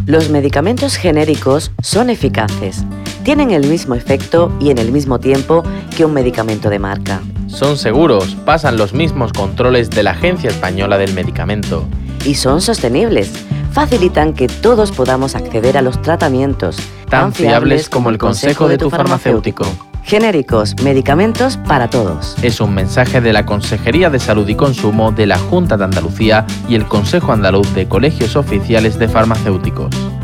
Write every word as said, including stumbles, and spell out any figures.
Los medicamentos genéricos son eficaces, tienen el mismo efecto y en el mismo tiempo que un medicamento de marca. Son seguros, pasan los mismos controles de la Agencia Española del Medicamento. Y son sostenibles, facilitan que todos podamos acceder a los tratamientos Tan fiables como el consejo de tu farmacéutico. Genéricos, medicamentos para todos. Es un mensaje de la Consejería de Salud y Consumo de la Junta de Andalucía y el Consejo Andaluz de Colegios Oficiales de Farmacéuticos.